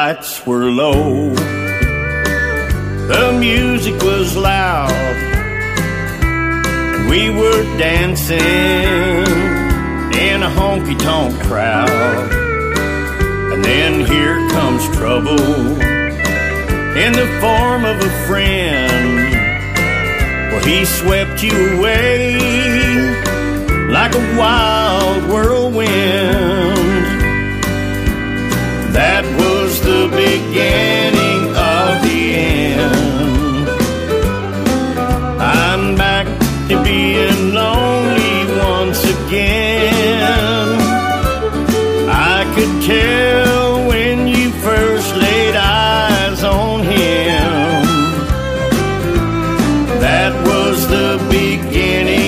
lights were low. The music was loud. We were dancing in a honky-tonk crowd. And then here comes trouble in the form of a friend. Well, he swept you away like a wild whirlwind. That was the beginning of the end. I'm back to being lonely once again. I could tell when you first laid eyes on him. That was the beginning